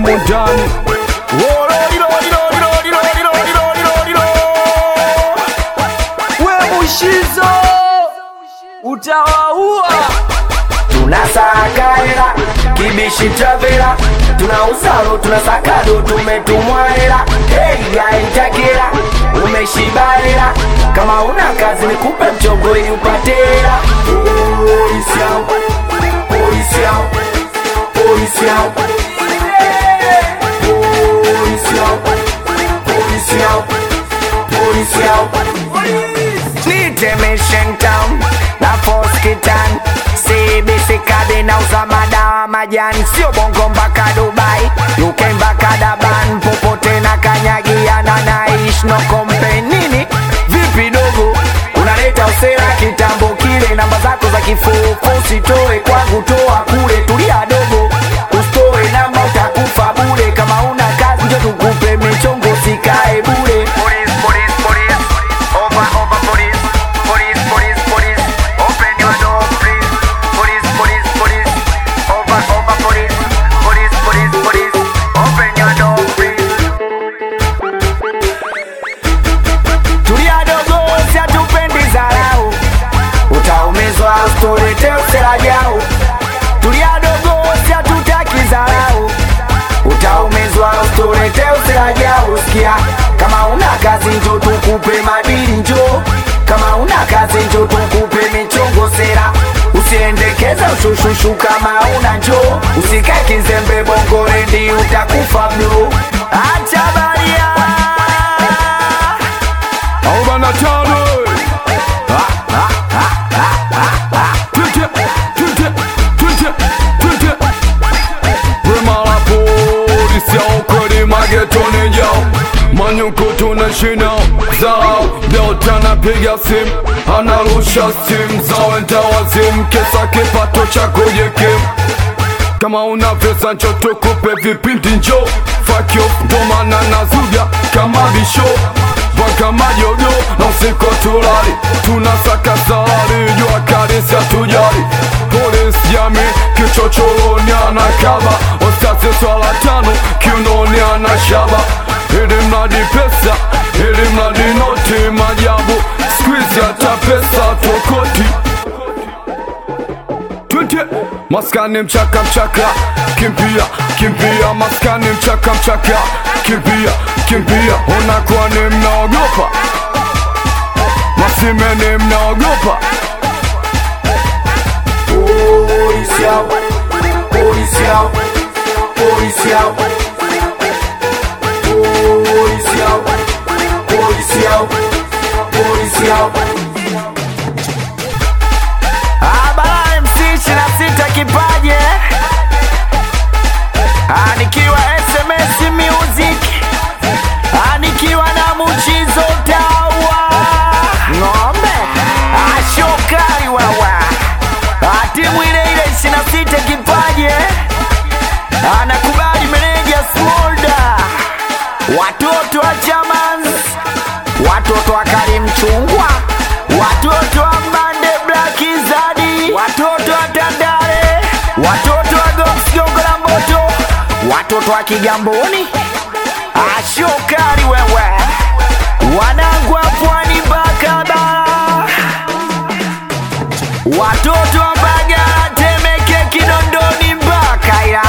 mundani. We Mushizo utawaua. Tunasaka hela, kibishi travela. Tunausalo, tunasakado, tumetumwa hela. Hey ya itakela, umeshiba hela. Kama una kazi nikupe mchongo ili upate hela. Polisi yao, polisi yao, polisi yao, polisi yao, polisi yao, polisi yao. Mission Town na Force Kitan CBC kadi na uza madawa majani. Sio Bongo mpaka Dubai, UK mpaka Daban. Popote na kanyagiana naish no complain. Nini? Vipi dogo? Unaleta usera kitambo kile. Namba zako za kifuko usitoe kwangu, toa kule. Tulia dogo, usitoe namba utakufa bure. Kama una kazi njo tukupe michongo, sikae bure. Police, police, police, over, over police. Police, police, police, open your door please. Police, police, police, over, over police. Police, police, police, open your door please. Tulia dogo, siatupendi zarau. Utaumizwa usitulete usela jau. Tulia dogo, siatutaki zarau. Utaumizwa usitulete usela jau. Sikia, kama una kazi njo tukupe madili njo. Kama una kazi njo tukupe michongo sera. Usiendekeza ushushushu kama una njo. Usikae kizembe Bongo rendi utakufa bro. Acha baria 45 Prema la polisi yao kweli magetoni yao. Manyuko tunashina zao. Delta napiga simu, anarusha simu zao entawazim. Kesa kipato chako yekim. Kama una pesa ncho tukupe vipindi njo. Fuck you, domana na zuga kama bisho. Baka majogo na usiko tulali. Tunasaka salari, jua karisi hatujali. Polisi yami, kichochoroni anakaba. Ostasi swala tano, kiunoni anashaba. Ili mradi pesa, ili mradi noti majabu. Squeeze hata pesa tokoti. Maskani mchaka mchaka, kimbia, kimbia. Maskani mchaka mchaka, kimbia, kimbia. Unakuwa ni mnaogopa, masime ni mnaogopa. polisi yao, polisi yao, polisi yao, polisi yao, polisi yao, polisi yao. Abara MC 26 kipaje. Nikiwa SMS Music. Nikiwa na Mushizo Tawa ng'ombe ashokari wawa. Timu ile ile 26 kipaje. Anakubali meneja Smolda. Watoto wa Chamans, watoto wa Karim Chungwa, watoto wa Mbande Black Zadi, watoto wa Tandale, watoto wa Gox Gongola Mboto, watoto wa Kigamboni ashokari wewe. Wanangu wa Pwani Bakaba, watoto wa Mbagala Temeke Kinondoni mpaka ya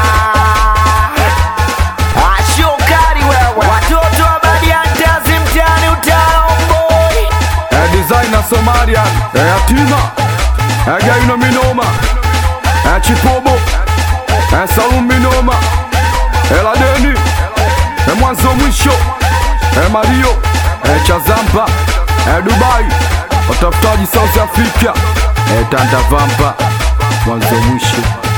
ashokari wewe. Watoto wa Badiantazi mtani Utalomboi. Designer Somalian, Yatima, Gaino Minoma, Chipobo, Salum Minoma, Eladeni, Mwanzo Mwisho, Mario, Chazampa, Dubai, watafutaji South Africa, Tanda Vampa, Mwanzo Mwisho.